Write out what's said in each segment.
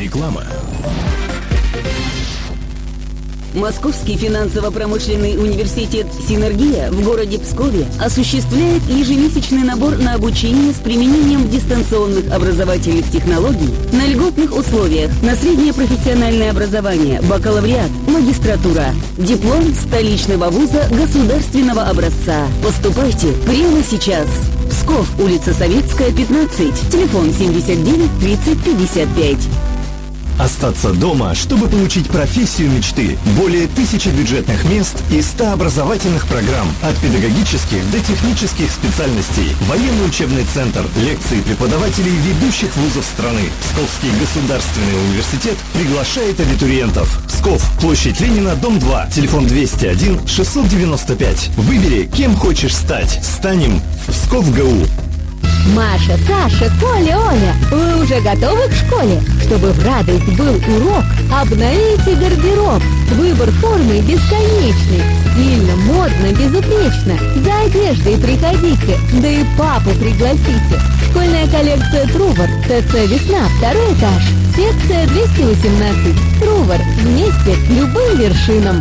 Реклама. Московский финансово-промышленный университет «Синергия» в городе Пскове осуществляет ежемесячный набор на обучение с применением дистанционных образовательных технологий на льготных условиях на среднее профессиональное образование, бакалавриат, магистратура, диплом столичного вуза государственного образца. Поступайте прямо сейчас. Псков, улица Советская, 15, телефон 79 30 55. Остаться дома, чтобы получить профессию мечты. Более 1000 бюджетных мест и 100 образовательных программ. От педагогических до технических специальностей. Военный учебный центр. Лекции преподавателей ведущих вузов страны. Псковский государственный университет приглашает абитуриентов. Псков, площадь Ленина, дом 2. Телефон 201 695. Выбери, кем хочешь стать. Станем в Псков ГУ. Маша, Саша, Коля, Оля, вы уже готовы к школе? Чтобы в радость был урок, обновите гардероб. Выбор формы бесконечный. Стильно, модно, безупречно. За одеждой приходите, да и папу пригласите. Школьная коллекция Трувор, ТЦ «Весна», 2 этаж. Секция 218. Трувор, вместе к любым вершинам.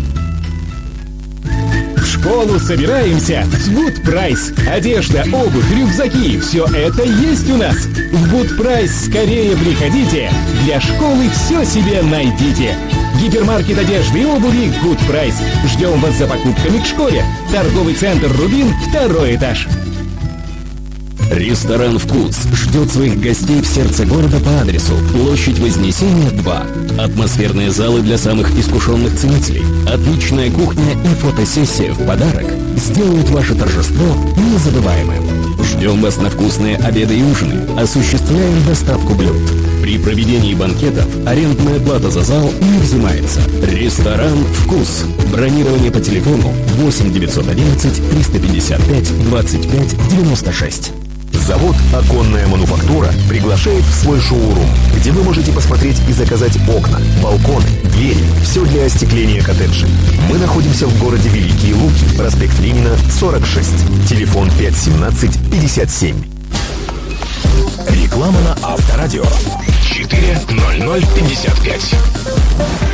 В школу собираемся с Good Price. Одежда, обувь, рюкзаки – все это есть у нас. В Good Price скорее приходите. Для школы все себе найдите. Гипермаркет одежды и обуви Good Price. Ждем вас за покупками к школе. Торговый центр «Рубин», 2 этаж. Ресторан «Вкус» ждет своих гостей в сердце города по адресу площадь Вознесения, 2. Атмосферные залы для самых искушенных ценителей, отличная кухня и фотосессия в подарок сделают ваше торжество незабываемым. Ждем вас на вкусные обеды и ужины. Осуществляем доставку блюд. При проведении банкетов арендная плата за зал не взимается. Ресторан «Вкус». Бронирование по телефону 8 911 355 25 96. Завод «Оконная мануфактура» приглашает в свой шоурум, где вы можете посмотреть и заказать окна, балконы, двери, все для остекления коттеджей. Мы находимся в городе Великие Луки, проспект Ленина, 46, телефон 517 57. Реклама на Авторадио. 40055.